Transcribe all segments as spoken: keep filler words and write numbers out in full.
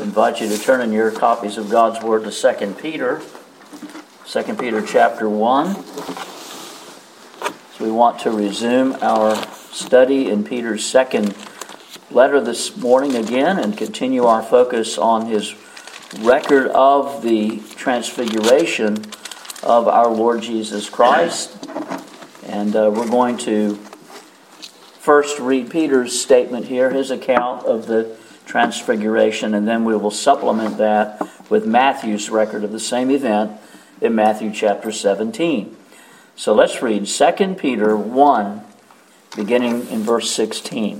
invite you to turn in your copies of God's Word to Second Peter. Second Peter chapter one. So we want to resume our study in Peter's second letter this morning again and continue our focus on his record of the transfiguration of our Lord Jesus Christ. And uh, we're going to first read Peter's statement here, his account of the transfiguration, and then we will supplement that with Matthew's record of the same event in Matthew chapter seventeen. So let's read Second Peter one, beginning in verse sixteen.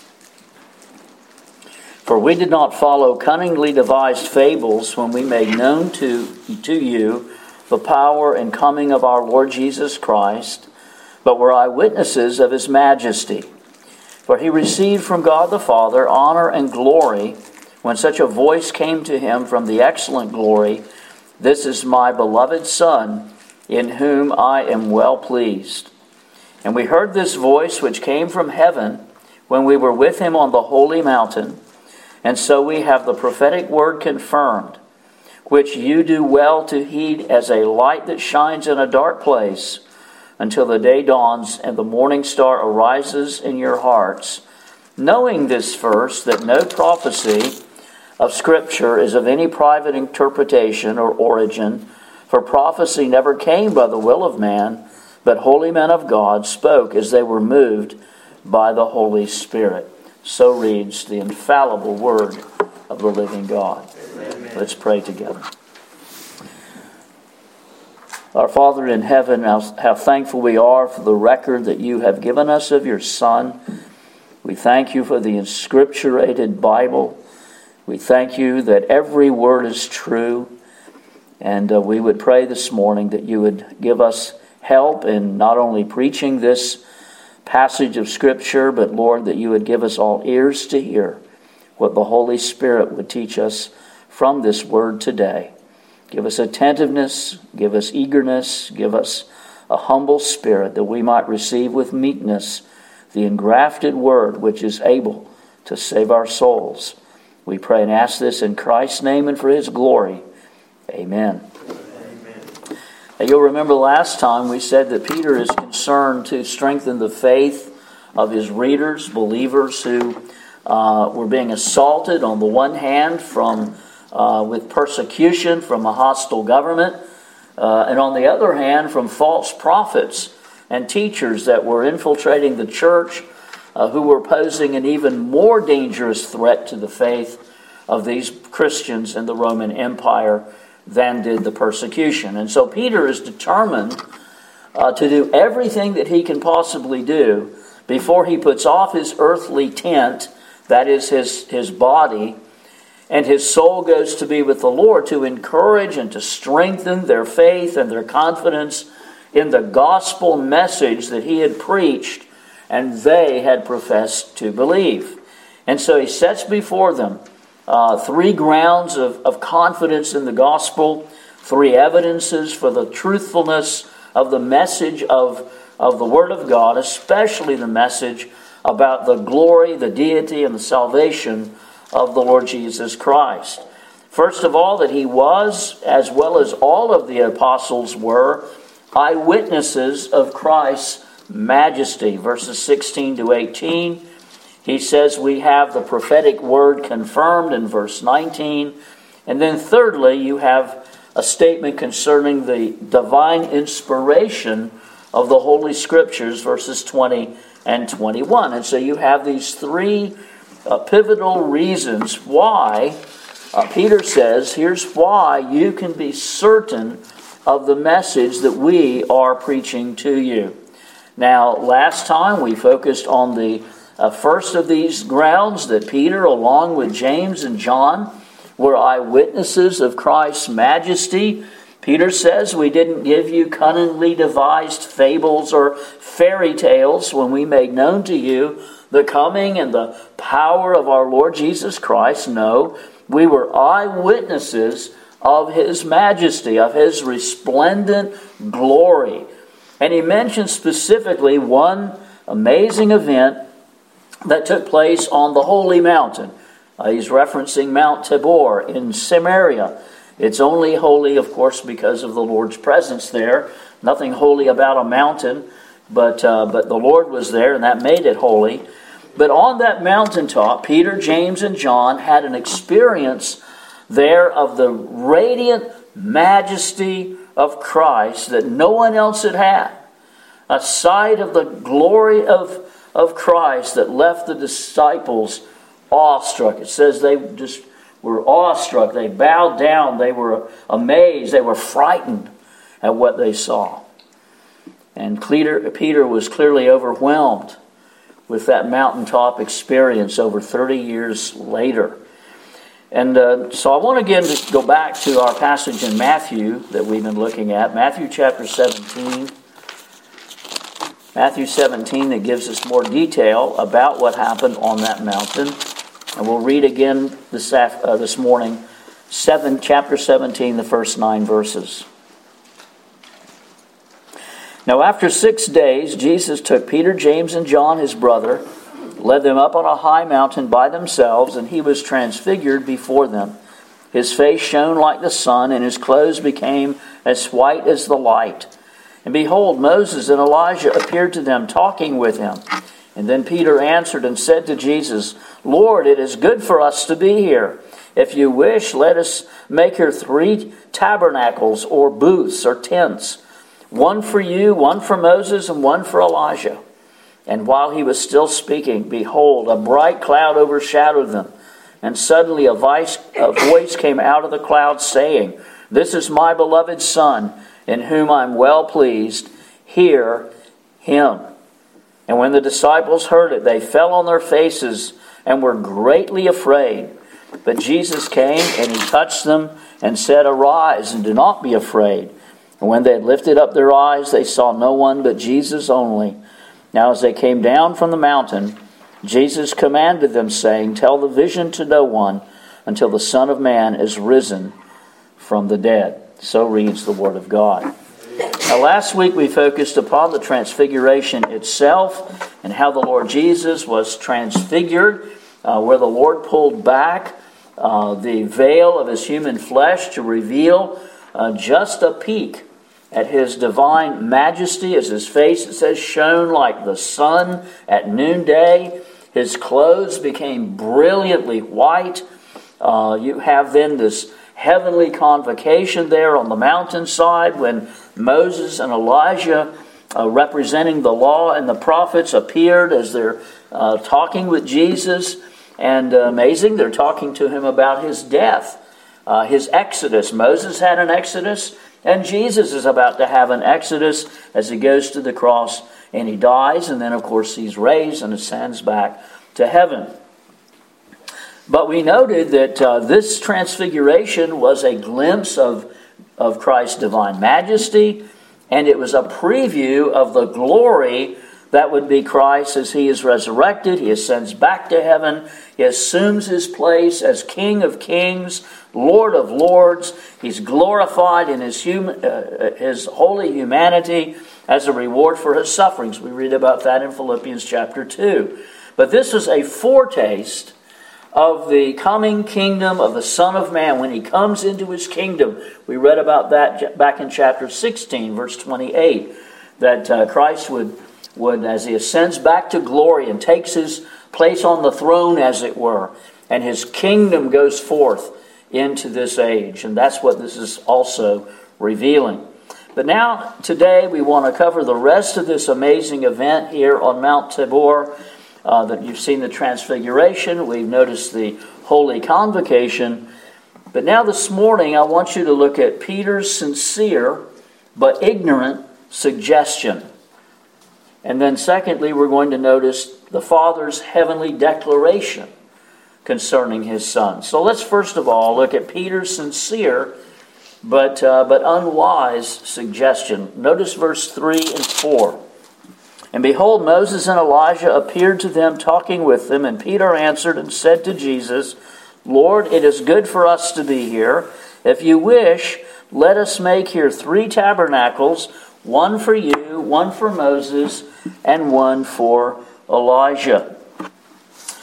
For we did not follow cunningly devised fables when we made known to, to you the power and coming of our Lord Jesus Christ, but were eyewitnesses of his majesty. For he received from God the Father honor and glory when such a voice came to him from the excellent glory, "This is my beloved Son, in whom I am well pleased." And we heard this voice which came from heaven when we were with him on the holy mountain. And so we have the prophetic word confirmed, which you do well to heed as a light that shines in a dark place, until the day dawns and the morning star arises in your hearts, knowing this first, that no prophecy of Scripture is of any private interpretation or origin, for prophecy never came by the will of man, but holy men of God spoke as they were moved by the Holy Spirit. So reads the infallible word of the living God. Amen. Let's pray together. Our Father in heaven, how, how thankful we are for the record that you have given us of your Son. We thank you for the inscripturated Bible. We thank you that every word is true. And uh, we would pray this morning that you would give us help in not only preaching this passage of Scripture, but Lord, that you would give us all ears to hear what the Holy Spirit would teach us from this word today. Give us attentiveness, give us eagerness, give us a humble spirit that we might receive with meekness the engrafted word which is able to save our souls. We pray and ask this in Christ's name and for his glory. Amen. Amen. Now, you'll remember last time we said that Peter is concerned to strengthen the faith of his readers, believers who uh, were being assaulted on the one hand from Uh, with persecution from a hostile government, uh, and on the other hand from false prophets and teachers that were infiltrating the church, uh, who were posing an even more dangerous threat to the faith of these Christians in the Roman Empire than did the persecution. And so Peter is determined uh, to do everything that he can possibly do before he puts off his earthly tent, that is his, his body, and his soul goes to be with the Lord, to encourage and to strengthen their faith and their confidence in the gospel message that he had preached and they had professed to believe. And so he sets before them uh, three grounds of, of confidence in the gospel, three evidences for the truthfulness of the message of, of the Word of God, especially the message about the glory, the deity, and the salvation of the Lord Jesus Christ. First of all, that he was, as well as all of the apostles were, eyewitnesses of Christ's majesty. Verses sixteen to eighteen, he says we have the prophetic word confirmed in verse nineteen. And then thirdly, you have a statement concerning the divine inspiration of the Holy Scriptures, verses twenty and twenty-one. And so you have these three Uh, pivotal reasons why, uh, Peter says, here's why you can be certain of the message that we are preaching to you. Now, last time we focused on the uh, first of these grounds, that Peter, along with James and John, were eyewitnesses of Christ's majesty. Peter says, we didn't give you cunningly devised fables or fairy tales when we made known to you the coming and the power of our Lord Jesus Christ. No, we were eyewitnesses of his majesty, of his resplendent glory. And he mentions specifically one amazing event that took place on the holy mountain. Uh, he's referencing Mount Tabor in Samaria. It's only holy, of course, because of the Lord's presence there. Nothing holy about a mountain, but uh, but the Lord was there, and that made it holy. But on that mountaintop, Peter, James, and John had an experience there of the radiant majesty of Christ that no one else had had. A sight of the glory of, of Christ that left the disciples awestruck. It says they just were awestruck. They bowed down. They were amazed. They were frightened at what they saw. And Peter, Peter was clearly overwhelmed with that mountaintop experience over thirty years later. And uh, so I want again to go back to our passage in Matthew that we've been looking at. Matthew chapter seventeen. Matthew seventeen, that gives us more detail about what happened on that mountain. And we'll read again this, uh, this morning, seven, chapter seventeen, the first nine verses. Now after six days, Jesus took Peter, James, and John, his brother, led them up on a high mountain by themselves, and he was transfigured before them. His face shone like the sun, and his clothes became as white as the light. And behold, Moses and Elijah appeared to them, talking with him. And then Peter answered and said to Jesus, Lord, it is good for us to be here. If you wish, let us make here three tabernacles, or booths, or tents. One for you, one for Moses, and one for Elijah. And while he was still speaking, behold, a bright cloud overshadowed them. And suddenly a voice, a voice came out of the cloud saying, This is my beloved Son, in whom I am well pleased. Hear him. And when the disciples heard it, they fell on their faces and were greatly afraid. But Jesus came and he touched them and said, Arise and do not be afraid. And when they had lifted up their eyes, they saw no one but Jesus only. Now as they came down from the mountain, Jesus commanded them, saying, Tell the vision to no one until the Son of Man is risen from the dead. So reads the Word of God. Now last week we focused upon the transfiguration itself and how the Lord Jesus was transfigured, uh, where the Lord pulled back uh, the veil of his human flesh to reveal uh, just a peek at his divine majesty, as his face, it says, shone like the sun at noonday. His clothes became brilliantly white. Uh, you have then this heavenly convocation there on the mountainside when Moses and Elijah, uh, representing the law and the prophets, appeared as they're uh, talking with Jesus. And uh, amazing, they're talking to him about his death, uh, his exodus. Moses had an exodus, and Jesus is about to have an exodus as he goes to the cross and he dies, and then of course he's raised and ascends back to heaven. But we noted that uh, this transfiguration was a glimpse of, of Christ's divine majesty, and it was a preview of the glory that would be Christ as he is resurrected. He ascends back to heaven. He assumes his place as King of kings, Lord of lords. He's glorified in his, human, uh, his holy humanity as a reward for his sufferings. We read about that in Philippians chapter two. But this is a foretaste of the coming kingdom of the Son of Man when he comes into his kingdom. We read about that back in chapter sixteen, verse twenty-eight, that uh, Christ would, would, as he ascends back to glory and takes his place on the throne, as it were, and his kingdom goes forth into this age. And that's what this is also revealing. But now, today, we want to cover the rest of this amazing event here on Mount Tabor. Uh, that you've seen the transfiguration, we've noticed the holy convocation. But now this morning, I want you to look at Peter's sincere but ignorant suggestion. And then secondly, we're going to notice the Father's heavenly declaration concerning his Son. So let's first of all look at Peter's sincere but, uh, but unwise suggestion. Notice verse three and four. And behold, Moses and Elijah appeared to them, talking with them. And Peter answered and said to Jesus, Lord, it is good for us to be here. If you wish, let us make here three tabernacles, one for you, one for Moses, and one for Elijah.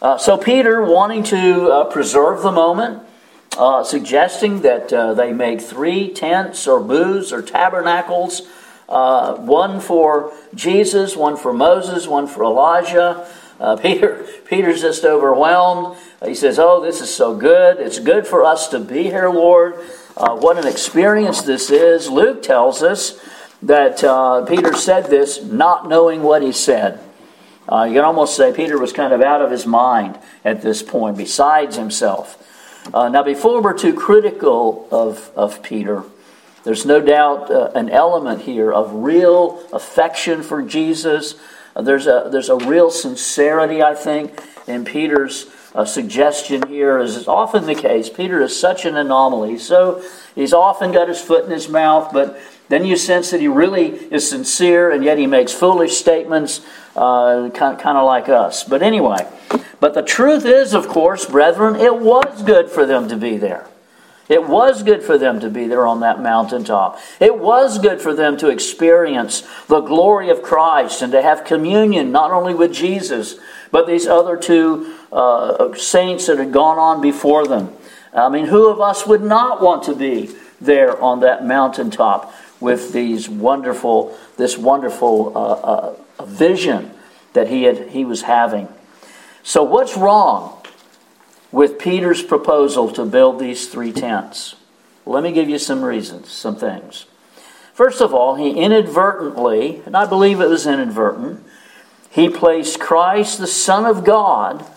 Uh, so Peter, wanting to uh, preserve the moment, uh, suggesting that uh, they make three tents or booths or tabernacles, uh, one for Jesus, one for Moses, one for Elijah. Uh, Peter, Peter's just overwhelmed. He says, "Oh, this is so good. It's good for us to be here, Lord. Uh, what an experience this is." Luke tells us that uh, Peter said this not knowing what he said. Uh, you can almost say Peter was kind of out of his mind at this point, besides himself. Uh, now, before we're too critical of, of Peter, there's no doubt uh, an element here of real affection for Jesus. Uh, there's a there's a real sincerity, I think, in Peter's uh, suggestion here, as is often the case. Peter is such an anomaly. So he's often got his foot in his mouth, but then you sense that he really is sincere, and yet he makes foolish statements, uh, kind, kind of like us. But anyway, but the truth is, of course, brethren, it was good for them to be there. It was good for them to be there on that mountaintop. It was good for them to experience the glory of Christ and to have communion not only with Jesus, but these other two uh, saints that had gone on before them. I mean, who of us would not want to be there on that mountaintop with these wonderful, this wonderful uh, uh, vision that he had, he was having? So what's wrong with Peter's proposal to build these three tents? Let me give you some reasons, some things. First of all, he inadvertently, and I believe it was inadvertent, he placed Christ, the Son of God,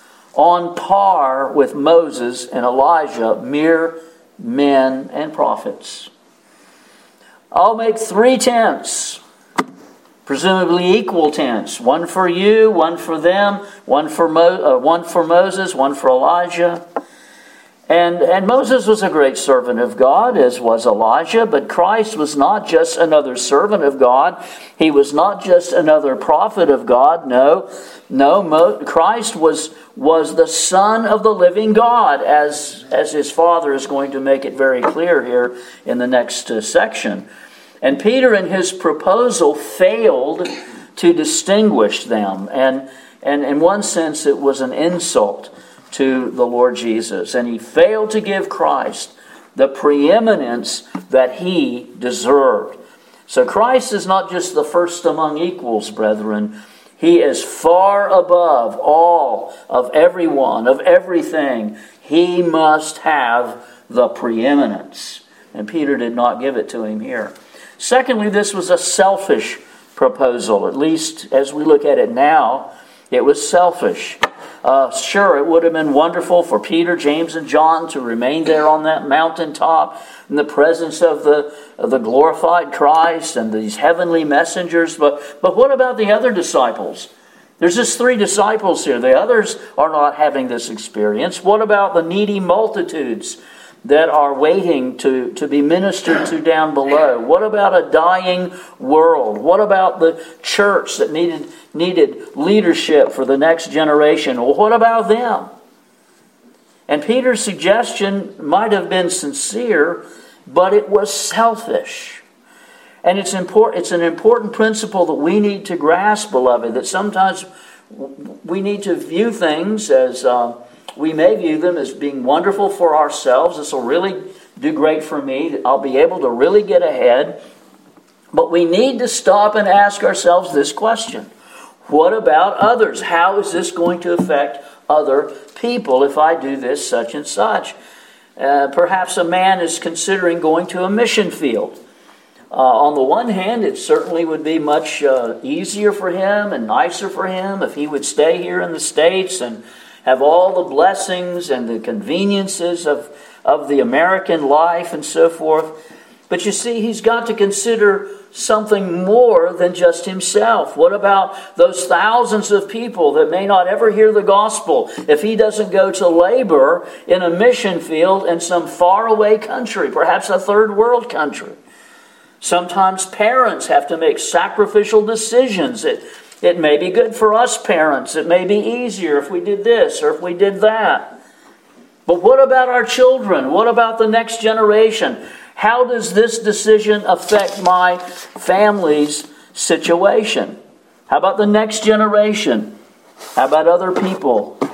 on par with Moses and Elijah, mere men and prophets. I'll make three tents, presumably equal tents. One for you, one for them, one for Mo, uh, one for Moses, one for Elijah. And, and Moses was a great servant of God, as was Elijah, but Christ was not just another servant of God. He was not just another prophet of God. No, no, Mo, Christ was, was the Son of the living God, as, as his Father is going to make it very clear here in the next uh, section. And Peter, in his proposal, failed to distinguish them. And, and in one sense, it was an insult to the Lord Jesus. And he failed to give Christ the preeminence that he deserved. So Christ is not just the first among equals, brethren. He is far above all of everyone, of everything. He must have the preeminence. And Peter did not give it to him here. Secondly, this was a selfish proposal. At least as we look at it now, it was selfish. Uh, sure, it would have been wonderful for Peter, James, and John to remain there on that mountaintop in the presence of the, of the glorified Christ and these heavenly messengers. But, but what about the other disciples? There's just three disciples here. The others are not having this experience. What about the needy multitudes that are waiting to, to be ministered to down below? What about a dying world? What about the church that needed needed leadership for the next generation? Well, what about them? And Peter's suggestion might have been sincere, but it was selfish. And it's important, it's an important principle that we need to grasp, beloved, that sometimes we need to view things as... Uh, We may view them as being wonderful for ourselves. This will really do great for me. I'll be able to really get ahead. But we need to stop and ask ourselves this question. What about others? How is this going to affect other people if I do this, such and such? Uh, perhaps a man is considering going to a mission field. Uh, on the one hand, it certainly would be much uh, easier for him and nicer for him if he would stay here in the States and have all the blessings and the conveniences of, of the American life and so forth. But you see, he's got to consider something more than just himself. What about those thousands of people that may not ever hear the gospel if he doesn't go to labor in a mission field in some faraway country, perhaps a third world country? Sometimes parents have to make sacrificial decisions. It, it may be good for us parents. It may be easier if we did this or if we did that. But what about our children? What about the next generation? How does this decision affect my family's situation? How about the next generation? How about other people?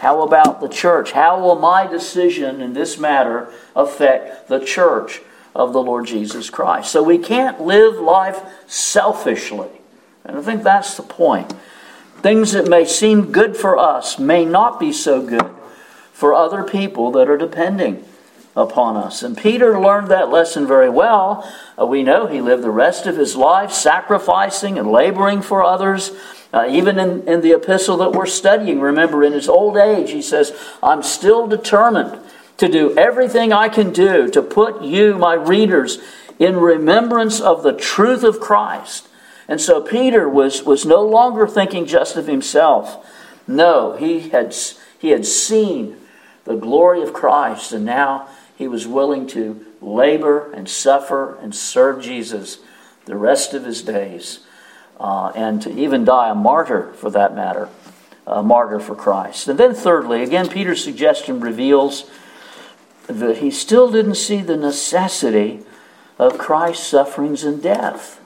How about the church? How will my decision in this matter affect the church of the Lord Jesus Christ? So we can't live life selfishly. And I think that's the point. Things that may seem good for us may not be so good for other people that are depending upon us. And Peter learned that lesson very well. Uh, we know he lived the rest of his life sacrificing and laboring for others. Uh, even in, in the epistle that we're studying, remember, in his old age, he says, I'm still determined to do everything I can do to put you, my readers, in remembrance of the truth of Christ. And so Peter was, was no longer thinking just of himself. No, he had, he had seen the glory of Christ, and now he was willing to labor and suffer and serve Jesus the rest of his days. Uh, and to even die a martyr, for that matter, a martyr for Christ. And then thirdly, again, Peter's suggestion reveals that he still didn't see the necessity of Christ's sufferings and death.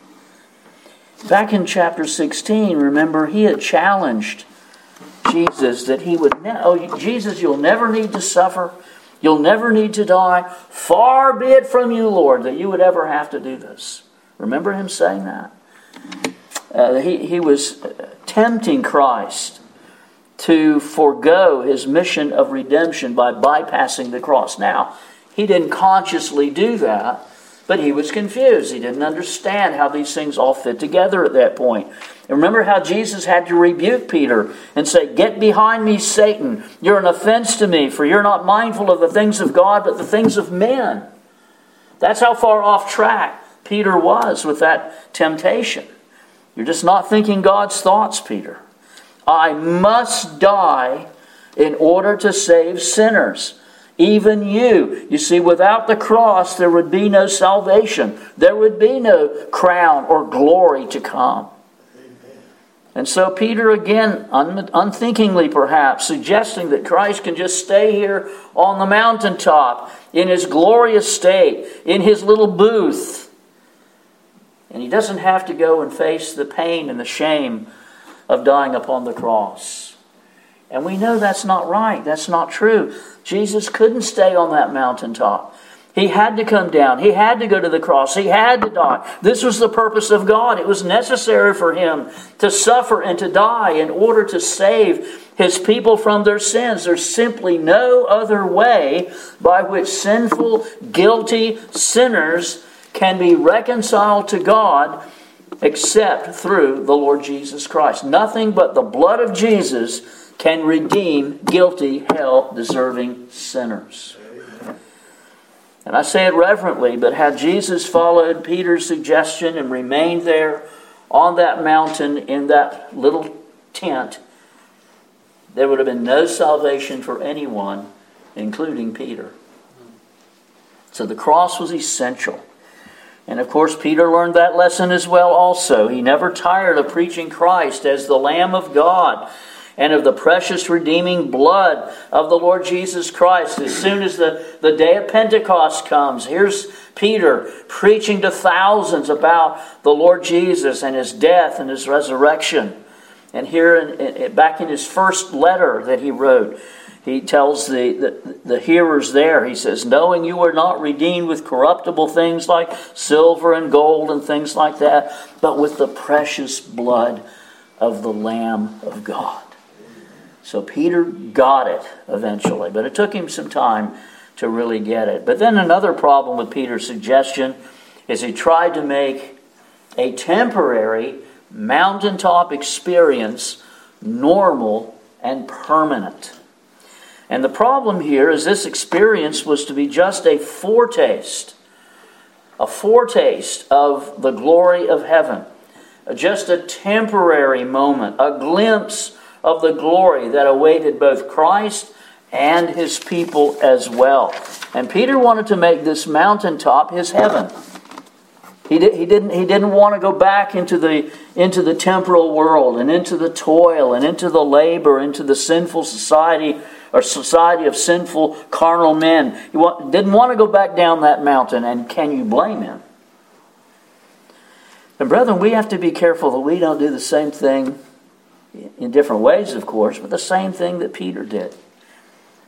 Back in chapter sixteen, remember, he had challenged Jesus that he would, ne- oh, Jesus, you'll never need to suffer. You'll never need to die. Far be it from you, Lord, that you would ever have to do this. Remember him saying that? Uh, he, he was tempting Christ to forego his mission of redemption by bypassing the cross. Now, he didn't consciously do that, but he was confused. He didn't understand how these things all fit together at that point. And remember how Jesus had to rebuke Peter and say, get behind me, Satan. You're an offense to me, for you're not mindful of the things of God, but the things of men. That's how far off track Peter was with that temptation. You're just not thinking God's thoughts, Peter. I must die in order to save sinners. Even you. You see, without the cross, there would be no salvation. There would be no crown or glory to come. And so Peter, again, un- unthinkingly perhaps, suggesting that Christ can just stay here on the mountaintop in his glorious state, in his little booth. And he doesn't have to go and face the pain and the shame of dying upon the cross. And we know that's not right. That's not true. Jesus couldn't stay on that mountaintop. He had to come down. He had to go to the cross. He had to die. This was the purpose of God. It was necessary for him to suffer and to die in order to save his people from their sins. There's simply no other way by which sinful, guilty sinners can be reconciled to God except through the Lord Jesus Christ. Nothing but the blood of Jesus can redeem guilty, hell-deserving sinners. And I say it reverently, but had Jesus followed Peter's suggestion and remained there on that mountain in that little tent, there would have been no salvation for anyone, including Peter. So the cross was essential. And of course, Peter learned that lesson as well also. He never tired of preaching Christ as the Lamb of God and of the precious redeeming blood of the Lord Jesus Christ. As soon as the, the day of Pentecost comes, here's Peter preaching to thousands about the Lord Jesus and his death and his resurrection. And here, in, in, back in his first letter that he wrote, he tells the, the, the hearers there, he says, knowing you are not redeemed with corruptible things like silver and gold and things like that, but with the precious blood of the Lamb of God. So Peter got it eventually, but it took him some time to really get it. But then another problem with Peter's suggestion is he tried to make a temporary mountaintop experience normal and permanent. And the problem here is this experience was to be just a foretaste, a foretaste of the glory of heaven. Just a temporary moment, a glimpse of the glory that awaited both Christ and his people as well. And Peter wanted to make this mountaintop his heaven. He, did, he, didn't, he didn't want to go back into the, into the temporal world and into the toil and into the labor, into the sinful society or society of sinful carnal men. He want, didn't want to go back down that mountain, and can you blame him? And brethren, we have to be careful that we don't do the same thing in different ways, of course, but the same thing that Peter did.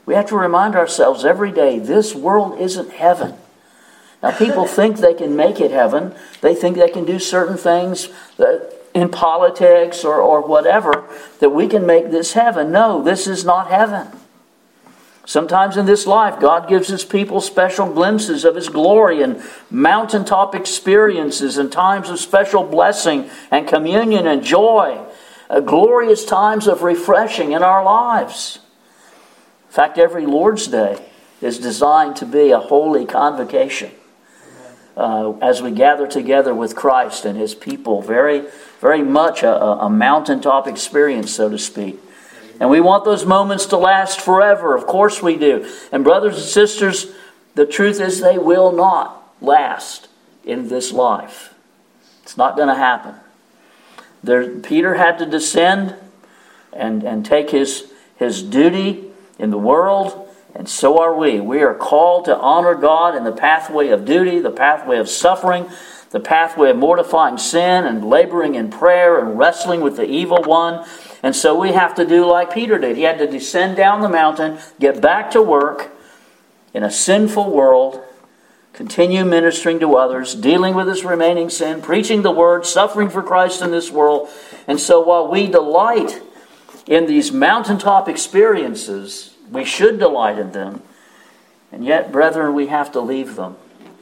We have to remind ourselves every day, this world isn't heaven. Now, people think they can make it heaven. They think they can do certain things that in politics or, or whatever, that we can make this heaven. No, this is not heaven. Sometimes in this life, God gives His people special glimpses of His glory and mountaintop experiences and times of special blessing and communion and joy. Uh, glorious times of refreshing in our lives. In fact, every Lord's Day is designed to be a holy convocation. Uh, as we gather together with Christ and His people, very, very much a, a mountaintop experience, so to speak. And we want those moments to last forever. Of course we do. And brothers and sisters, the truth is they will not last in this life. It's not going to happen. There, Peter had to descend and, and take his, his duty in the world, and so are we. We are called to honor God in the pathway of duty, the pathway of suffering, the pathway of mortifying sin and laboring in prayer and wrestling with the evil one. And so we have to do like Peter did. He had to descend down the mountain, get back to work in a sinful world, continue ministering to others, dealing with his remaining sin, preaching the word, suffering for Christ in this world. And so while we delight in these mountaintop experiences, we should delight in them. And yet, brethren, we have to leave them.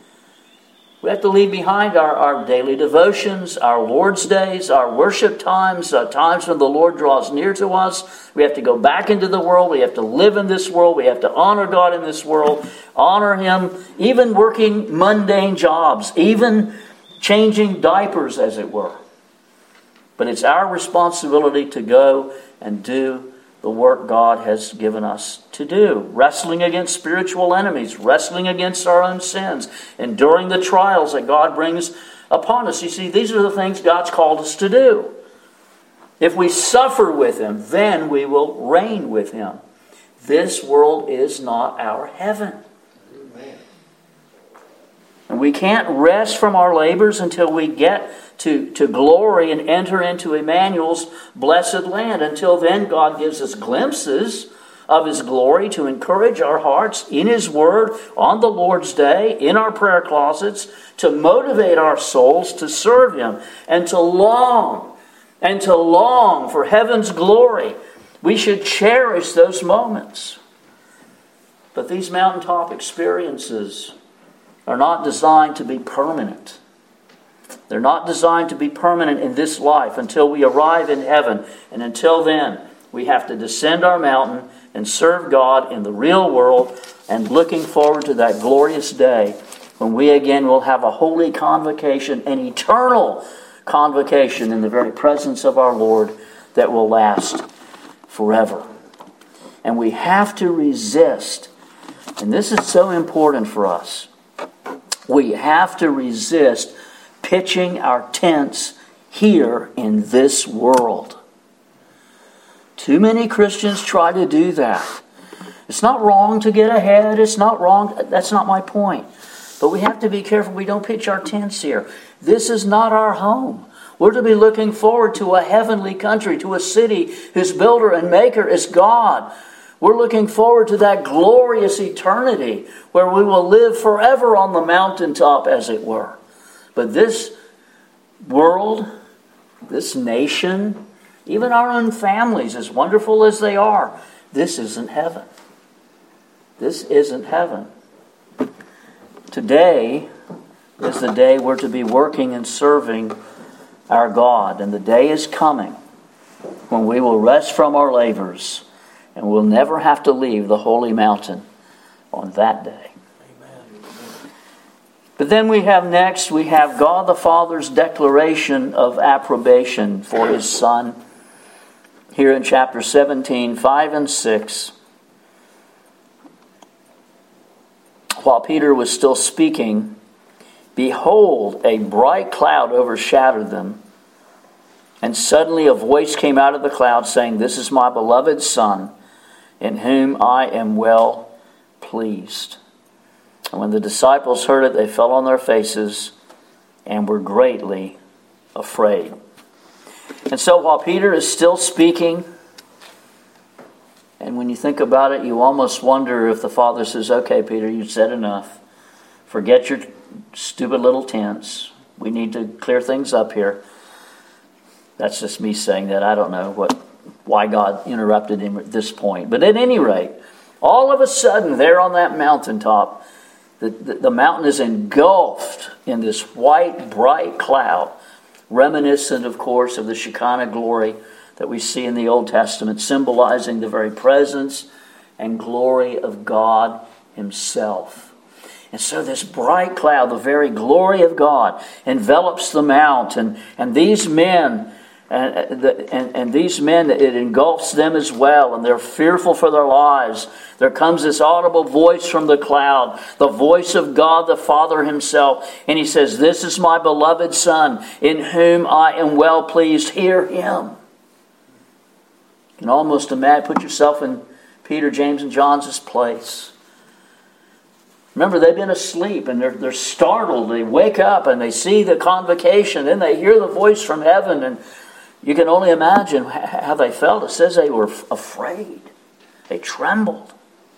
We have to leave behind our, our daily devotions, our Lord's days, our worship times, uh, times when the Lord draws near to us. We have to go back into the world. We have to live in this world. We have to honor God in this world, honor Him, even working mundane jobs, even changing diapers, as it were. But it's our responsibility to go and do the work God has given us to do. Wrestling against spiritual enemies, wrestling against our own sins, enduring the trials that God brings upon us. You see, these are the things God's called us to do. If we suffer with Him, then we will reign with Him. This world is not our heaven. Amen. And we can't rest from our labors until we get To, to glory and enter into Emmanuel's blessed land. Until then, God gives us glimpses of His glory to encourage our hearts in His Word, on the Lord's Day, in our prayer closets, to motivate our souls to serve Him and to long, and to long for heaven's glory. We should cherish those moments. But these mountaintop experiences are not designed to be permanent. They're not designed to be permanent in this life until we arrive in heaven. And until then, we have to descend our mountain and serve God in the real world, and looking forward to that glorious day when we again will have a holy convocation, an eternal convocation in the very presence of our Lord that will last forever. And we have to resist. And this is so important for us. We have to resist pitching our tents here in this world. Too many Christians try to do that. It's not wrong to get ahead. It's not wrong. That's not my point. But we have to be careful we don't pitch our tents here. This is not our home. We're to be looking forward to a heavenly country, to a city whose builder and maker is God. We're looking forward to that glorious eternity where we will live forever on the mountaintop, as it were. But this world, this nation, even our own families, as wonderful as they are, this isn't heaven. This isn't heaven. Today is the day we're to be working and serving our God. And the day is coming when we will rest from our labors and we'll never have to leave the holy mountain on that day. But then we have next, we have God the Father's declaration of approbation for His Son. Here in chapter seventeen, five and six. While Peter was still speaking, behold, a bright cloud overshadowed them. And suddenly a voice came out of the cloud saying, "This is my beloved Son, in whom I am well pleased." And when the disciples heard it, they fell on their faces and were greatly afraid. And so while Peter is still speaking, And when you think about it, you almost wonder if the Father says, okay, Peter, you've said enough. Forget your stupid little tents. We need to clear things up here. That's just me saying that. I don't know what why God interrupted him at this point. But at any rate, all of a sudden, there on that mountaintop, the, the, the mountain is engulfed in this white, bright cloud, reminiscent, of course, of the Shekinah glory that we see in the Old Testament, symbolizing the very presence and glory of God himself. And so this bright cloud, the very glory of God, envelops the mount, and, and these men... And, and, and these men, it engulfs them as well, and they're fearful for their lives. There comes this audible voice from the cloud, the voice of God the Father himself. And he says, "This is my beloved Son, in whom I am well pleased. Hear him." You can almost imagine, put yourself in Peter, James, and John's place. Remember, they've been asleep, and they're, they're startled. They wake up, and they see the convocation. Then they hear the voice from heaven, and you can only imagine how they felt. It says they were afraid. They trembled.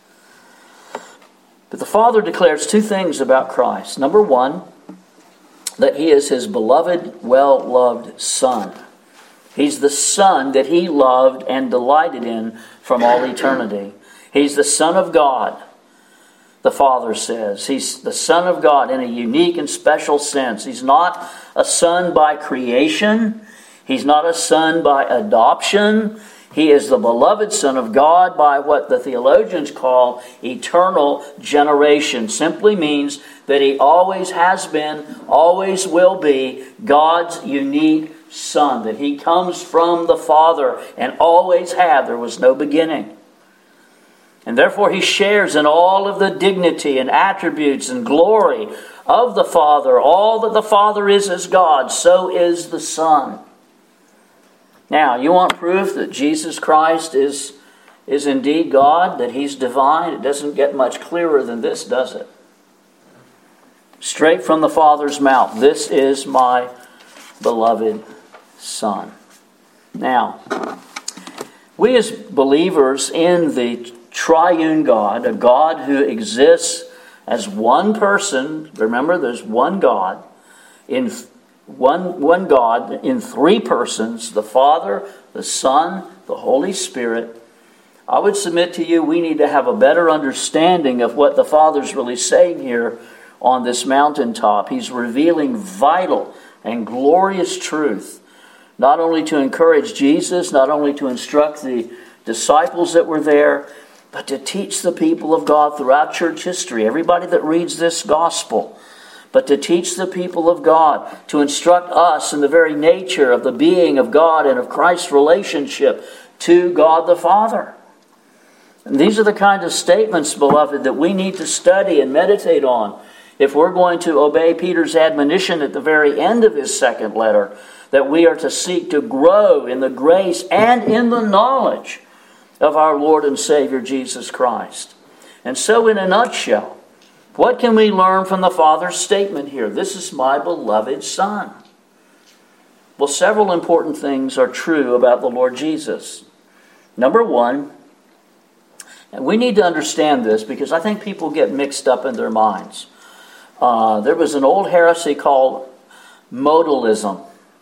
But the Father declares two things about Christ. Number one, that he is his beloved, well-loved Son. He's the Son that he loved and delighted in from all eternity. He's the Son of God, the Father says. He's the Son of God in a unique and special sense. He's not a son by creation. He's not a son by adoption. He is the beloved Son of God by what the theologians call eternal generation. Simply means that he always has been, always will be, God's unique Son. That he comes from the Father and always have. There was no beginning. And therefore he shares in all of the dignity and attributes and glory of the Father. All that the Father is as God, so is the Son. Now, you want proof that Jesus Christ is, is indeed God, that he's divine? It doesn't get much clearer than this, does it? Straight from the Father's mouth, "This is my beloved Son." Now, we as believers in the triune God, a God who exists as one person, remember there's one God, in One, one God in three persons, the Father, the Son, the Holy Spirit. I would submit to you we need to have a better understanding of what the Father's really saying here on this mountaintop. He's revealing vital and glorious truth, not only to encourage Jesus, not only to instruct the disciples that were there, but to teach the people of God throughout church history, everybody that reads this gospel, but to teach the people of God, to instruct us in the very nature of the being of God and of Christ's relationship to God the Father. And these are the kind of statements, beloved, that we need to study and meditate on if we're going to obey Peter's admonition at the very end of his second letter, that we are to seek to grow in the grace and in the knowledge of our Lord and Savior Jesus Christ. And so, in a nutshell, what can we learn from the Father's statement here? "This is my beloved Son." Well, several important things are true about the Lord Jesus. Number one, and we need to understand this because I think people get mixed up in their minds. Uh, there was an old heresy called modalism.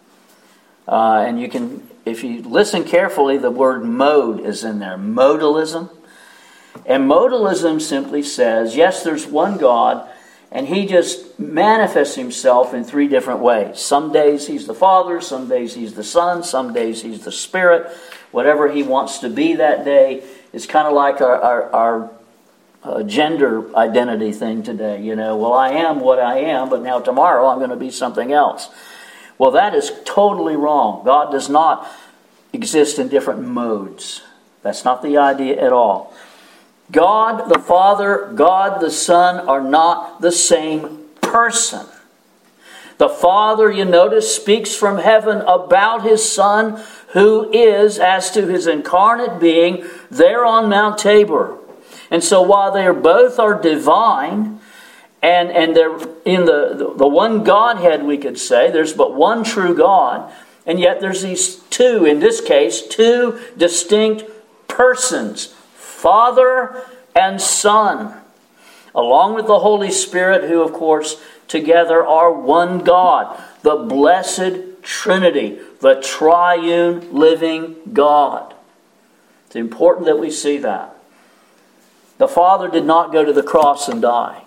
Uh, and you can, if you listen carefully, the word mode is in there. Modalism. And modalism simply says, yes, there's one God, and he just manifests himself in three different ways. Some days he's the Father, some days he's the Son, some days he's the Spirit. Whatever he wants to be that day is kind of like our, our, our uh, gender identity thing today. You know, well, I am what I am, but now tomorrow I'm going to be something else. Well, that is totally wrong. God does not exist in different modes. That's not the idea at all. God the Father, God the Son are not the same person. The Father, you notice, speaks from heaven about his Son, who is, as to his incarnate being, there on Mount Tabor. And so while they are both are divine, and, and they're in the, the, the one Godhead, we could say, there's but one true God, and yet there's these two, in this case, two distinct persons, Father and Son, along with the Holy Spirit, who, of course, together are one God, the blessed Trinity, the triune living God. It's important that we see that. The Father did not go to the cross and die.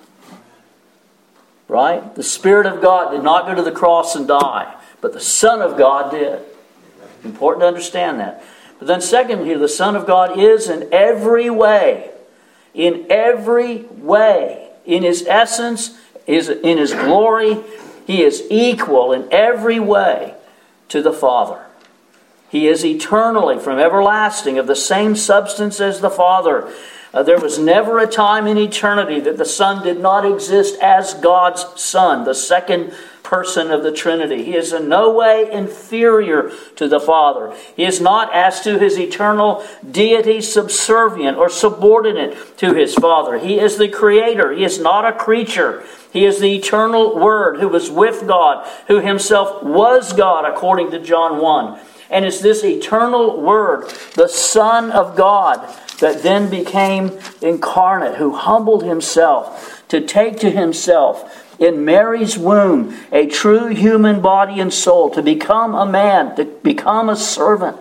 Right? The Spirit of God did not go to the cross and die, but the Son of God did. Important to understand that. But then secondly, the Son of God is in every way, in every way, in His essence, is in His glory, He is equal in every way to the Father. He is eternally, from everlasting, of the same substance as the Father. Uh, there was never a time in eternity that the Son did not exist as God's Son, the second person of the Trinity. He is in no way inferior to the Father. He is not, as to His eternal deity, subservient or subordinate to His Father. He is the Creator. He is not a creature. He is the eternal Word who was with God, who Himself was God, according to John one. And it's this eternal Word, the Son of God, that then became incarnate, who humbled Himself to take to Himself in Mary's womb a true human body and soul, to become a man, to become a servant.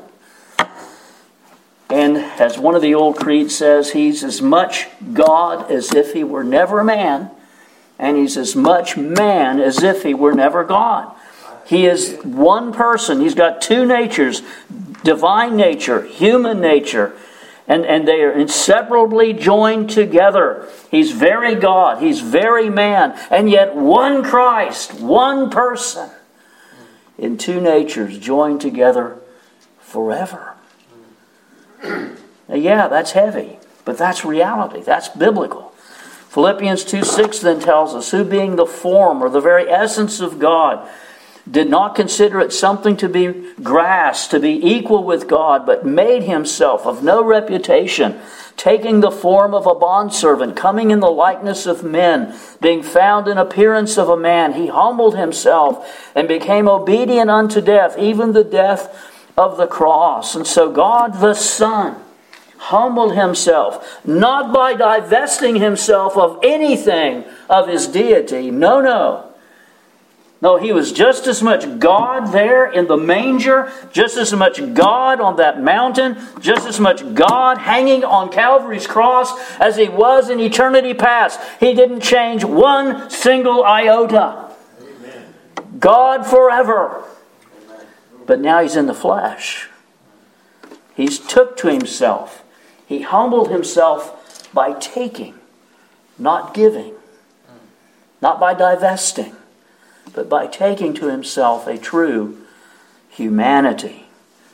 And as one of the old creeds says, He's as much God as if He were never a man, and He's as much man as if He were never God. He is one person. He's got two natures, divine nature, human nature. And, and they are inseparably joined together. He's very God. He's very man. And yet one Christ, one person, in two natures joined together forever. Now, yeah, that's heavy. But that's reality. That's biblical. Philippians two six then tells us, who being the form or the very essence of God, did not consider it something to be grasped, to be equal with God, but made Himself of no reputation, taking the form of a bondservant, coming in the likeness of men, being found in appearance of a man. He humbled Himself and became obedient unto death, even the death of the cross. And so God the Son humbled Himself, not by divesting Himself of anything of His deity. No, no. No, He was just as much God there in the manger, just as much God on that mountain, just as much God hanging on Calvary's cross as He was in eternity past. He didn't change one single iota. Amen. God forever. Amen. But now He's in the flesh. He's took to Himself. He humbled Himself by taking, not giving, not by divesting, but by taking to Himself a true humanity.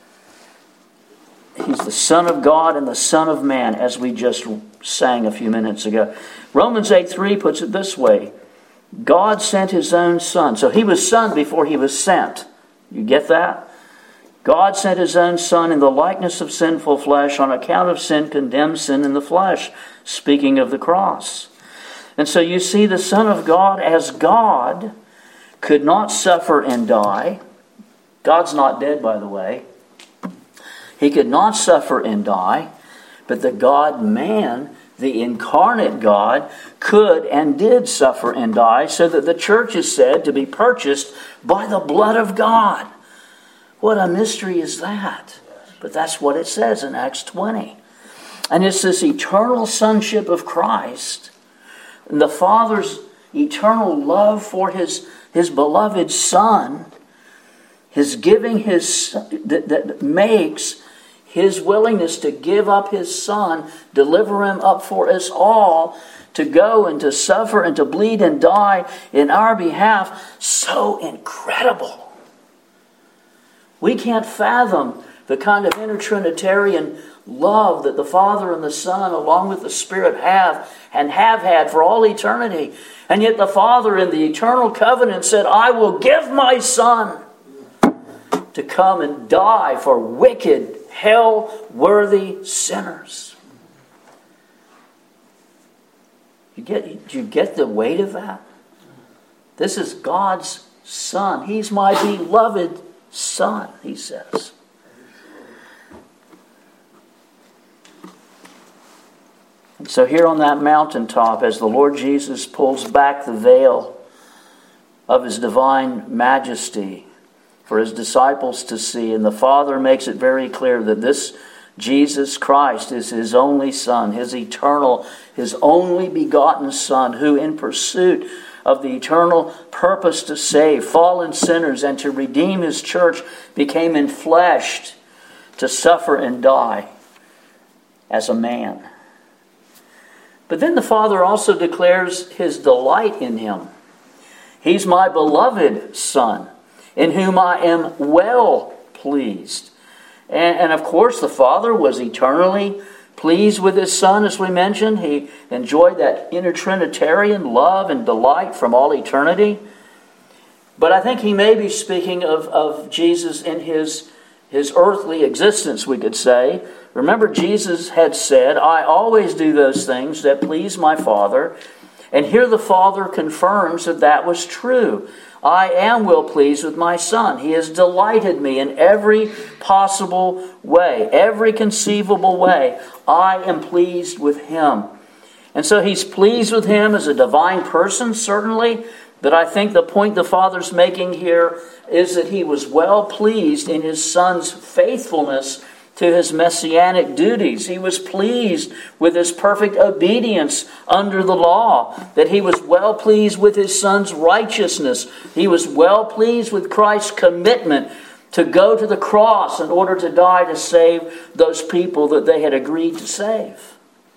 He's the Son of God and the Son of Man, as we just sang a few minutes ago. Romans eight three puts it this way. God sent His own Son. So He was Son before He was sent. You get that? God sent His own Son in the likeness of sinful flesh, on account of sin, condemned sin in the flesh. Speaking of the cross. And so you see the Son of God as God could not suffer and die. God's not dead, by the way. He could not suffer and die, but the God-man, the incarnate God, could and did suffer and die, so that the church is said to be purchased by the blood of God. What a mystery is that? But that's what it says in Acts twenty. And it's this eternal sonship of Christ, and the Father's eternal love for His His beloved Son, His giving His that, that makes His willingness to give up His Son, deliver Him up for us all, to go and to suffer and to bleed and die in our behalf, so incredible. We can't fathom the kind of intertrinitarian love that the Father and the Son, along with the Spirit, have and have had for all eternity. And yet the Father in the eternal covenant said, I will give my Son to come and die for wicked, hell-worthy sinners. You get, do you get the weight of that? This is God's Son. He's my beloved Son, He says. And so here on that mountaintop, as the Lord Jesus pulls back the veil of his divine majesty for his disciples to see, and the Father makes it very clear that this Jesus Christ is his only Son, his eternal, his only begotten Son, who in pursuit of the eternal purpose to save fallen sinners and to redeem his church became enfleshed to suffer and die as a man. But then the Father also declares his delight in him. He's my beloved Son, in whom I am well pleased. And, and of course, the Father was eternally pleased with his Son, as we mentioned. He enjoyed that inner Trinitarian love and delight from all eternity. But I think he may be speaking of, of Jesus in his, his earthly existence, we could say. Remember, Jesus had said, I always do those things that please my Father. And here the Father confirms that that was true. I am well pleased with my Son. He has delighted me in every possible way, every conceivable way. I am pleased with him. And so he's pleased with him as a divine person, certainly. But I think the point the Father's making here is that he was well pleased in his Son's faithfulness to his messianic duties. He was pleased with his perfect obedience under the law, that he was well pleased with his Son's righteousness. He was well pleased with Christ's commitment to go to the cross in order to die to save those people that they had agreed to save.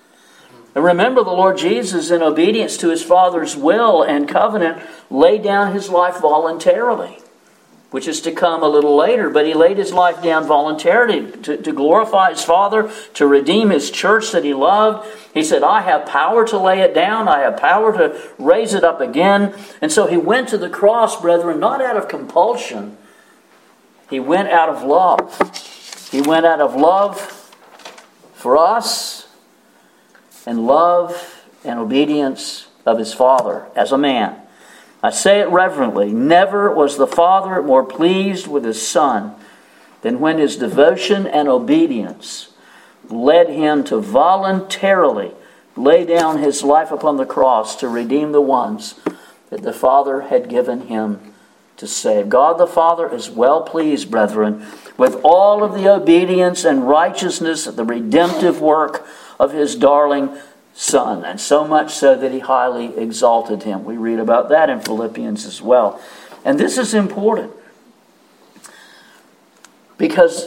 And remember, the Lord Jesus, in obedience to his Father's will and covenant, laid down his life voluntarily, which is to come a little later. But he laid his life down voluntarily to, to glorify his Father, to redeem his church that he loved. He said, I have power to lay it down. I have power to raise it up again. And so he went to the cross, brethren, not out of compulsion. He went out of love. He went out of love for us and love and obedience of his Father as a man. I say it reverently, never was the Father more pleased with his Son than when his devotion and obedience led him to voluntarily lay down his life upon the cross to redeem the ones that the Father had given him to save. God the Father is well pleased, brethren, with all of the obedience and righteousness of the redemptive work of his darling Son, and so much so that he highly exalted him. We read about that in Philippians as well. And this is important because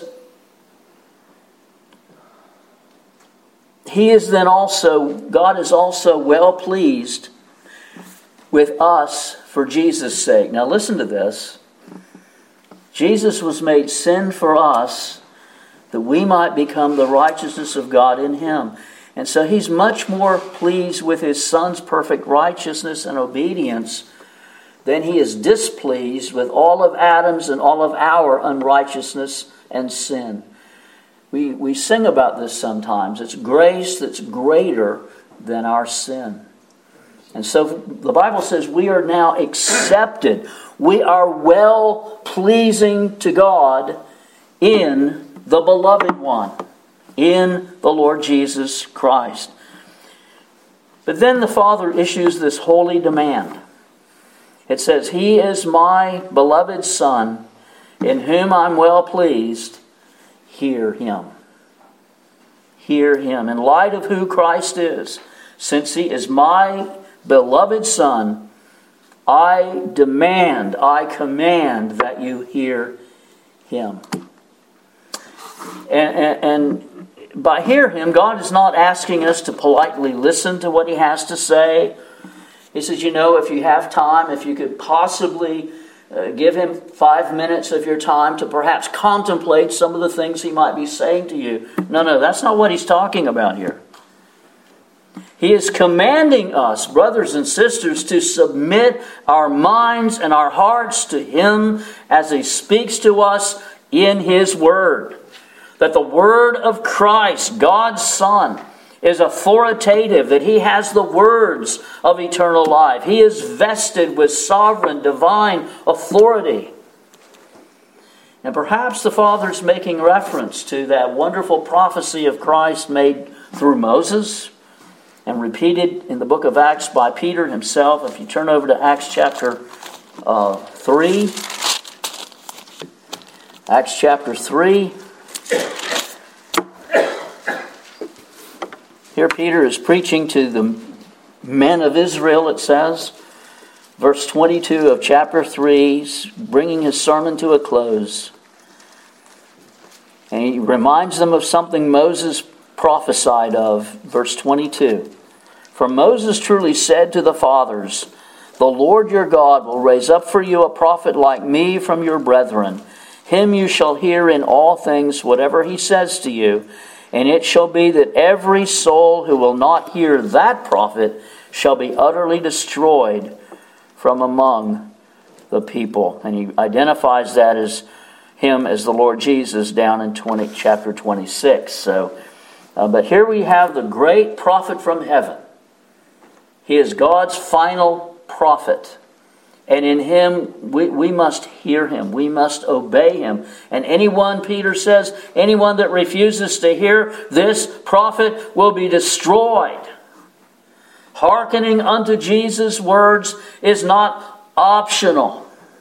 he is then also, God is also well pleased with us for Jesus' sake. Now listen to this. Jesus was made sin for us that we might become the righteousness of God in him. And so he's much more pleased with his Son's perfect righteousness and obedience than he is displeased with all of Adam's and all of our unrighteousness and sin. We, we sing about this sometimes. It's grace that's greater than our sin. And so the Bible says we are now accepted. We are well pleasing to God in the Beloved One, in the Lord Jesus Christ. But then the Father issues this holy demand. It says, He is my beloved Son, in whom I'm well pleased. Hear him. Hear him. In light of who Christ is, since he is my beloved Son, I demand, I command that you hear him. And, and, and by hear him, God is not asking us to politely listen to what he has to say. He says, you know, if you have time, if you could possibly uh, give him five minutes of your time to perhaps contemplate some of the things he might be saying to you. No, no, that's not what he's talking about here. He is commanding us, brothers and sisters, to submit our minds and our hearts to him as he speaks to us in his word. That the word of Christ, God's Son, is authoritative, that he has the words of eternal life. He is vested with sovereign, divine authority. And perhaps the Father's making reference to that wonderful prophecy of Christ made through Moses, and repeated in the book of Acts by Peter himself. If you turn over to Acts chapter uh, three, Acts chapter three. Here Peter is preaching to the men of Israel, it says. Verse twenty-two of chapter three, bringing his sermon to a close. And he reminds them of something Moses prophesied of. Verse twenty-two. For Moses truly said to the fathers, the Lord your God will raise up for you a prophet like me from your brethren. Him you shall hear in all things, whatever he says to you. And it shall be that every soul who will not hear that prophet shall be utterly destroyed from among the people. And he identifies that as him as the Lord Jesus down in twenty, chapter twenty-six. So, uh, but here we have the great prophet from heaven. He is God's final prophet. And in him, we, we must hear him. We must obey him. And anyone, Peter says, anyone that refuses to hear this prophet will be destroyed. Hearkening unto Jesus' words is not optional.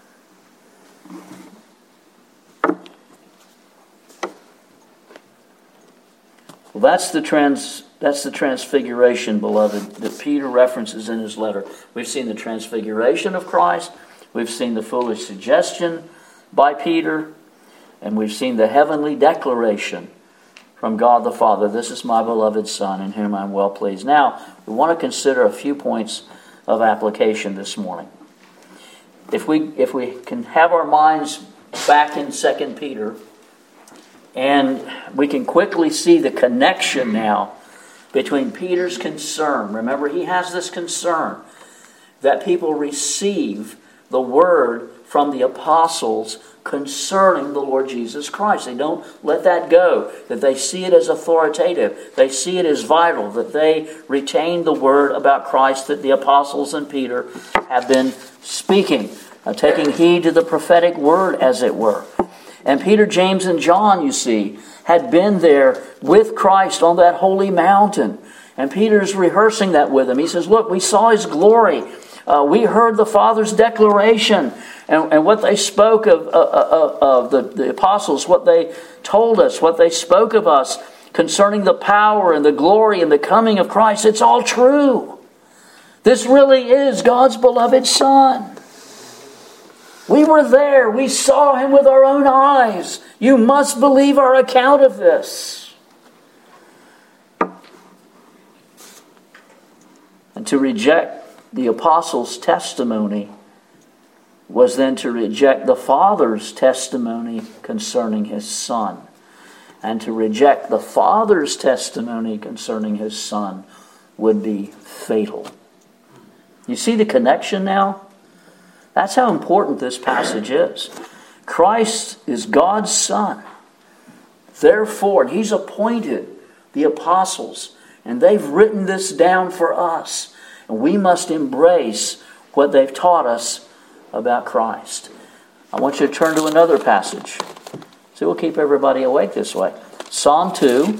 Well, that's the trans that's the transfiguration, beloved, that Peter references in his letter. We've seen the transfiguration of Christ. We've seen the foolish suggestion by Peter. And we've seen the heavenly declaration from God the Father. This is my beloved Son, in whom I am well pleased. Now, we want to consider a few points of application this morning. If we if we can have our minds back in Second Peter, and we can quickly see the connection now between Peter's concern. Remember, he has this concern that people receive the word from the apostles concerning the Lord Jesus Christ. They don't let that go, that they see it as authoritative. They see it as vital, that they retain the word about Christ that the apostles and Peter have been speaking, uh, taking heed to the prophetic word, as it were. And Peter, James, and John, you see, had been there with Christ on that holy mountain. And Peter's rehearsing that with him. He says, look, we saw his glory. Uh, we heard the Father's declaration and, and what they spoke of, uh, uh, of the, the apostles, what they told us, what they spoke of us concerning the power and the glory and the coming of Christ. It's all true. This really is God's beloved Son. We were there. We saw him with our own eyes. You must believe our account of this. And to reject the apostles' testimony was then to reject the Father's testimony concerning his Son. And to reject the Father's testimony concerning his Son would be fatal. You see the connection now? That's how important this passage is. Christ is God's Son. Therefore, he's appointed the apostles, and they've written this down for us. And we must embrace what they've taught us about Christ. I want you to turn to another passage. See, we'll keep everybody awake this way. Psalm two.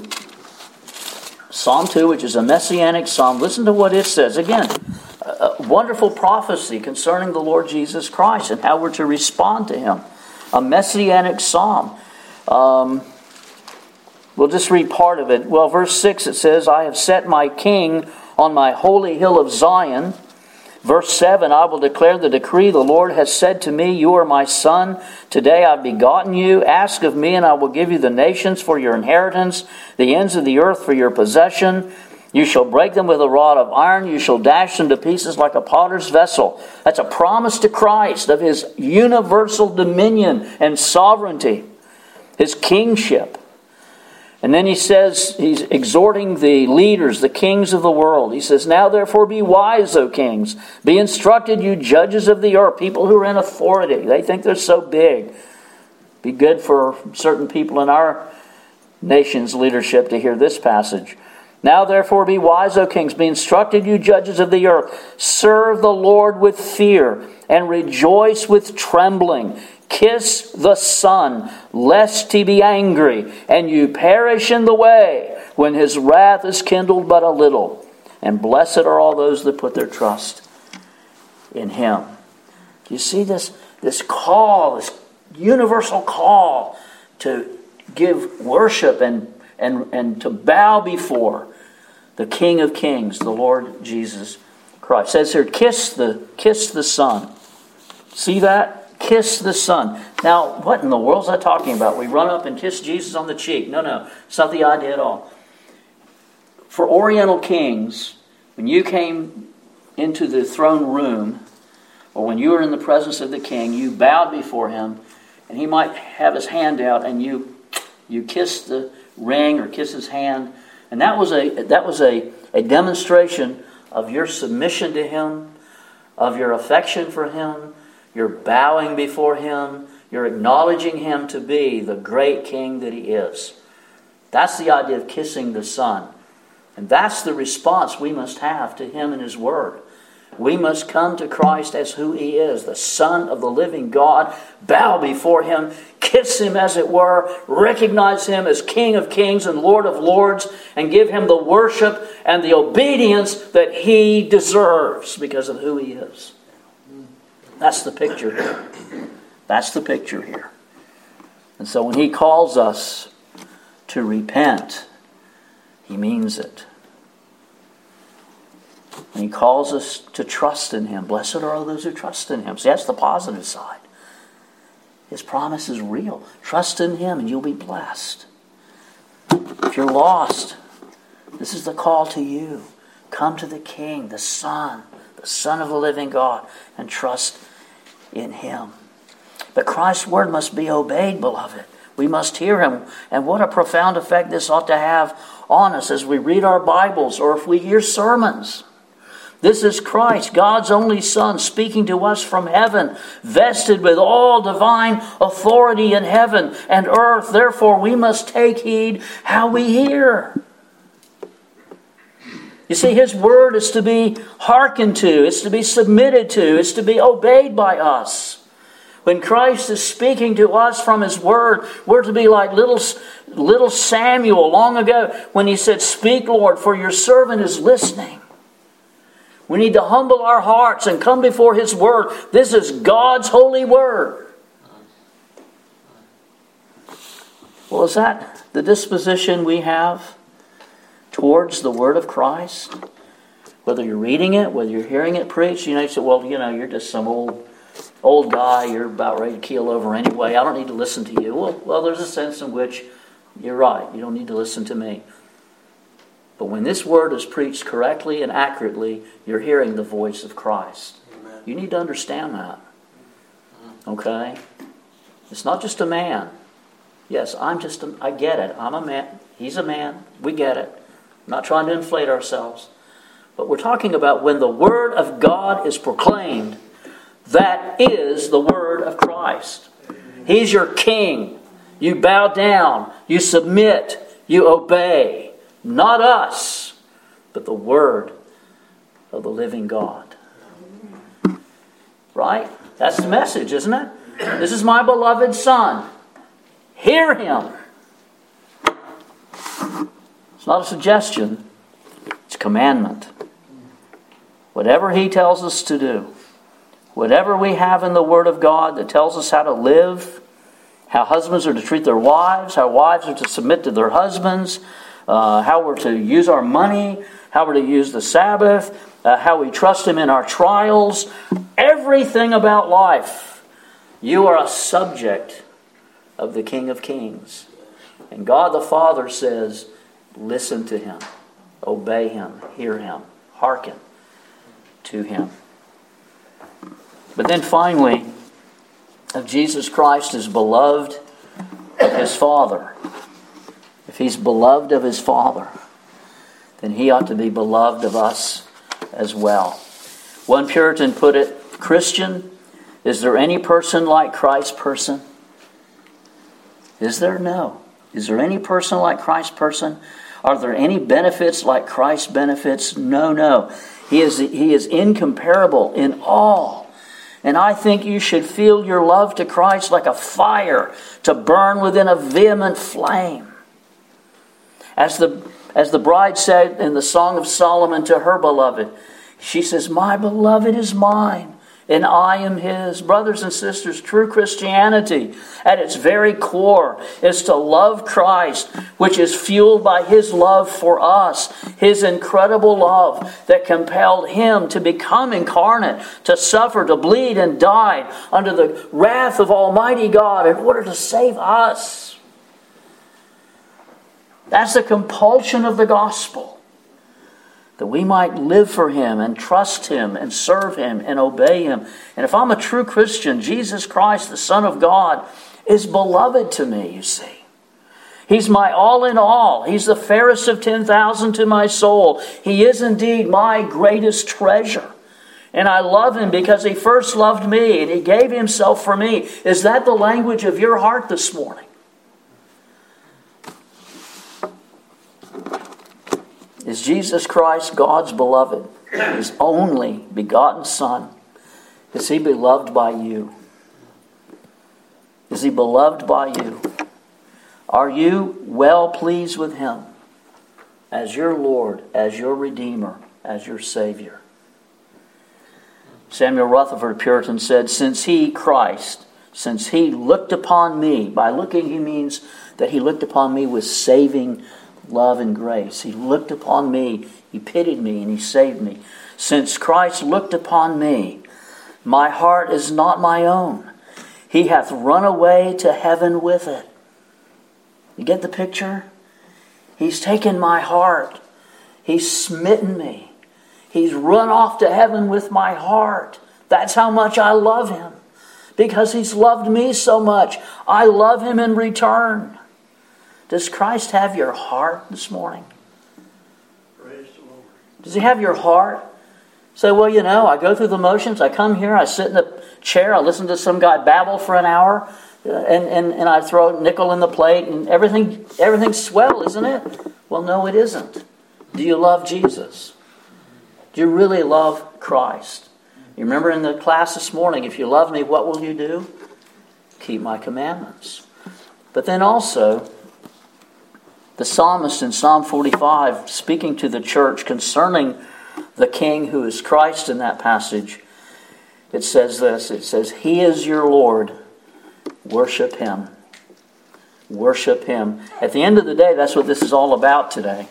Psalm two, which is a messianic psalm. Listen to what it says. Again, a wonderful prophecy concerning the Lord Jesus Christ and how we're to respond to him. A messianic psalm. Um, we'll just read part of it. Well, verse six, it says, I have set my king on my holy hill of Zion. Verse seven, I will declare the decree. The Lord has said to me, you are my son. Today I've begotten you. Ask of me, and I will give you the nations for your inheritance, the ends of the earth for your possession. You shall break them with a rod of iron. You shall dash them to pieces like a potter's vessel. That's a promise to Christ of his universal dominion and sovereignty, his kingship. And then he says, he's exhorting the leaders, the kings of the world. He says, now therefore be wise, O kings. Be instructed, you judges of the earth, people who are in authority. They think they're so big. Be good for certain people in our nation's leadership to hear this passage. Now therefore be wise, O kings, be instructed, you judges of the earth. Serve the Lord with fear and rejoice with trembling. Kiss the Son, lest he be angry, and you perish in the way when his wrath is kindled but a little. And blessed are all those that put their trust in Him. Do you see this, this call, this universal call to give worship and, and, and to bow before the King of Kings, the Lord Jesus Christ? It says here, kiss the, kiss the Son. See that? Kiss the Son. Now, what in the world is that talking about? We run up and kiss Jesus on the cheek. No, no. It's not the idea at all. For Oriental kings, when you came into the throne room, or when you were in the presence of the king, you bowed before him, and he might have his hand out, and you you kissed the ring or kissed his hand, and that was a that was a, a demonstration of your submission to him, of your affection for him, your bowing before him, you're acknowledging him to be the great king that he is. That's the idea of kissing the Son. And that's the response we must have to him and his word. We must come to Christ as who he is, the Son of the living God, bow before him, kiss him as it were, recognize him as King of kings and Lord of lords, and give him the worship and the obedience that he deserves because of who he is. That's the picture here. That's the picture here. And so when he calls us to repent, he means it. And he calls us to trust in him. Blessed are all those who trust in him. See, that's the positive side. His promise is real. Trust in him and you'll be blessed. If you're lost, this is the call to you. Come to the King, the Son, the Son of the living God, and trust in him. But Christ's word must be obeyed, beloved. We must hear him. And what a profound effect this ought to have on us as we read our Bibles or if we hear sermons. This is Christ, God's only Son, speaking to us from heaven, vested with all divine authority in heaven and earth. Therefore, we must take heed how we hear. You see, his word is to be hearkened to, it's to be submitted to, it's to be obeyed by us. When Christ is speaking to us from his word, we're to be like little, little Samuel long ago when he said, "Speak, Lord, for your servant is listening." We need to humble our hearts and come before his word. This is God's holy word. Well, is that the disposition we have towards the word of Christ? Whether you're reading it, whether you're hearing it preached, you know, you say, well, you know, you're just some old old guy, you're about ready to keel over anyway. I don't need to listen to you. Well, well, there's a sense in which you're right. You don't need to listen to me. But when this word is preached correctly and accurately, you're hearing the voice of Christ. Amen. You need to understand that. Okay? It's not just a man. Yes, I'm just a, I get it. I'm a man. He's a man. We get it. I'm not trying to inflate ourselves. But we're talking about when the word of God is proclaimed, that is the word of Christ. He's your king. You bow down. You submit. You obey. Not us, but the word of the living God. Right? That's the message, isn't it? This is my beloved Son. Hear him. It's not a suggestion. It's a commandment. Whatever he tells us to do, whatever we have in the Word of God that tells us how to live, how husbands are to treat their wives, how wives are to submit to their husbands, uh, how we're to use our money, how we're to use the Sabbath, uh, how we trust him in our trials, everything about life. You are a subject of the King of Kings. And God the Father says, listen to him, obey him, hear him, hearken to him. But then finally, if Jesus Christ is beloved of his Father, if he's beloved of his Father, then he ought to be beloved of us as well. One Puritan put it, Christian, is there any person like Christ's person? Is there? No. Is there any person like Christ's person? Are there any benefits like Christ's benefits? No, no. He is, he is incomparable in all. And I think you should feel your love to Christ like a fire to burn within a vehement flame. As the, As the bride said in the Song of Solomon to her beloved, she says, my beloved is mine, and I am his. Brothers and sisters, true Christianity at its very core is to love Christ, which is fueled by his love for us, his incredible love that compelled him to become incarnate, to suffer, to bleed, and die under the wrath of Almighty God in order to save us. That's the compulsion of the gospel. That we might live for him and trust him and serve him and obey him. And if I'm a true Christian, Jesus Christ, the Son of God, is beloved to me, you see. He's my all in all. He's the fairest of ten thousand to my soul. He is indeed my greatest treasure. And I love him because he first loved me and he gave himself for me. Is that the language of your heart this morning? Is Jesus Christ God's beloved, his only begotten Son? Is he beloved by you? Is he beloved by you? Are you well pleased with him as your Lord, as your Redeemer, as your Savior? Samuel Rutherford, Puritan, said, since he, Christ, since he looked upon me, by looking he means that he looked upon me with saving love and grace. He looked upon me, he pitied me, and he saved me. Since Christ looked upon me, my heart is not my own. He hath run away to heaven with it. You get the picture? He's taken my heart. He's smitten me. He's run off to heaven with my heart. That's how much I love him. Because he's loved me so much, I love him in return. Does Christ have your heart this morning? Praise the Lord. Does he have your heart? Say, well, you know, I go through the motions. I come here, I sit in a chair, I listen to some guy babble for an hour, uh, and, and, and I throw a nickel in the plate, and everything everything's swell, isn't it? Well, no, it isn't. Do you love Jesus? Do you really love Christ? You remember in the class this morning, if you love me, what will you do? Keep my commandments. But then also, the psalmist in Psalm forty-five, speaking to the church concerning the King who is Christ in that passage, it says this, it says, he is your Lord, worship him. Worship him. At the end of the day, that's what this is all about today.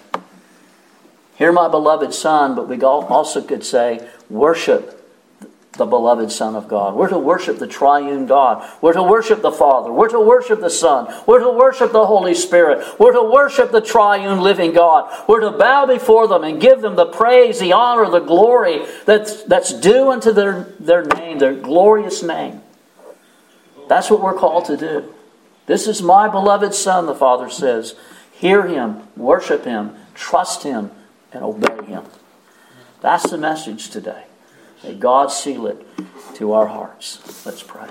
Hear my beloved Son, but we also could say, worship the beloved Son of God. We're to worship the triune God. We're to worship the Father. We're to worship the Son. We're to worship the Holy Spirit. We're to worship the triune living God. We're to bow before them and give them the praise, the honor, the glory that's, that's due unto their, their name, their glorious name. That's what we're called to do. This is my beloved Son, the Father says. Hear him, worship him, trust him, and obey him. That's the message today. May God seal it to our hearts. Let's pray.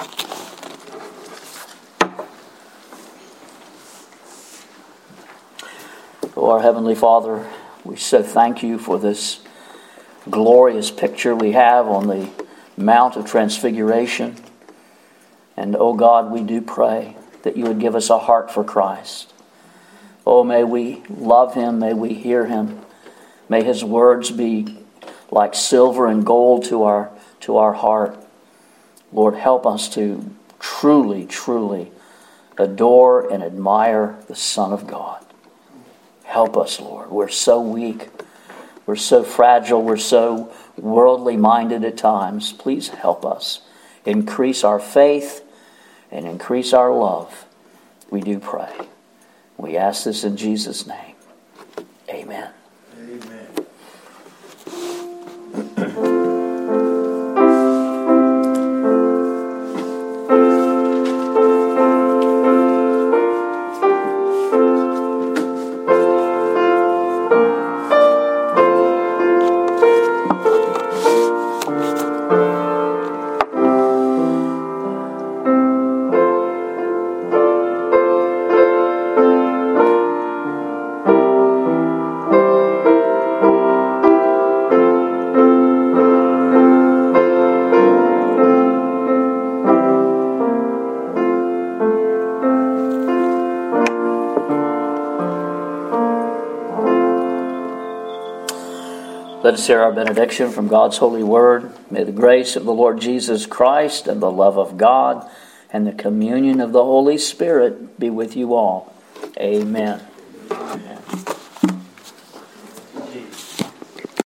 Oh, our Heavenly Father, we so thank you for this glorious picture we have on the Mount of Transfiguration. And, oh God, we do pray that you would give us a heart for Christ. Oh, may we love him. May we hear him. May his words be like silver and gold to our to our heart. Lord, help us to truly, truly adore and admire the Son of God. Help us, Lord. We're so weak. We're so fragile. We're so worldly minded at times. Please help us. Increase our faith and increase our love. We do pray. We ask this in Jesus' name. Amen. Amen. Let us hear our benediction from God's holy word. May the grace of the Lord Jesus Christ and the love of God and the communion of the Holy Spirit be with you all. Amen.